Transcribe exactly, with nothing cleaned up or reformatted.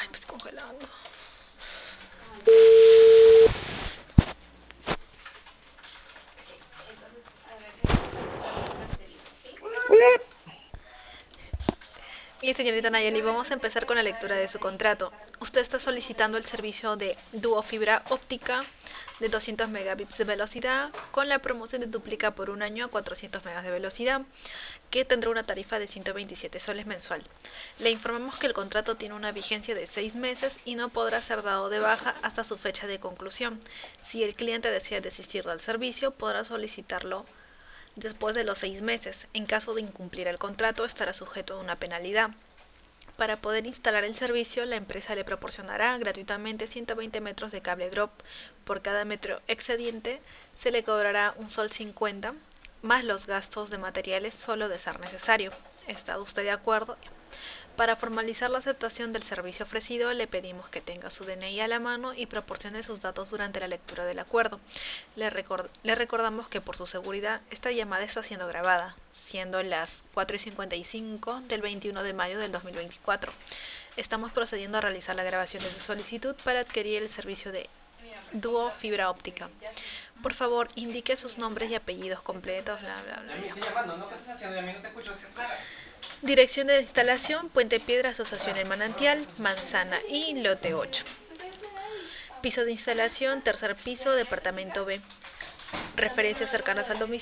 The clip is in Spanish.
Ay, pues congelando. Y señorita Nayeli, vamos a empezar con la lectura de su contrato. Usted está solicitando el servicio de Duo Fibra Óptica de doscientos megabits de velocidad con la promoción de duplica por un año a cuatrocientos megas de velocidad, que tendrá una tarifa de ciento veintisiete soles mensual. Le informamos que el contrato tiene una vigencia de seis meses y no podrá ser dado de baja hasta su fecha de conclusión. Si el cliente desea desistir del servicio, podrá solicitarlo después de los seis meses. En caso de incumplir el contrato, estará sujeto a una penalidad. Para poder instalar el servicio, la empresa le proporcionará gratuitamente ciento veinte metros de cable drop. Por cada metro excediente se le cobrará un sol cincuenta, más los gastos de materiales solo de ser necesario. ¿Está usted de acuerdo? Para formalizar la aceptación del servicio ofrecido, le pedimos que tenga su D N I a la mano y proporcione sus datos durante la lectura del acuerdo. Le, record le recordamos que por su seguridad esta llamada está siendo grabada, siendo las cuatro y cincuenta y cinco del veintiuno de mayo del dos mil veinticuatro. Estamos procediendo a realizar la grabación de su solicitud para adquirir el servicio de Duo Fibra Óptica. Por favor, indique sus nombres y apellidos completos, bla, bla, bla. Me estoy llamando, ¿no? ¿Qué estás haciendo? A mí no te escucho. Dirección de instalación, Puente Piedra, Asociación El Manantial, Manzana y Lote ocho. Piso de instalación, tercer piso, departamento B. Referencias cercanas al domicilio.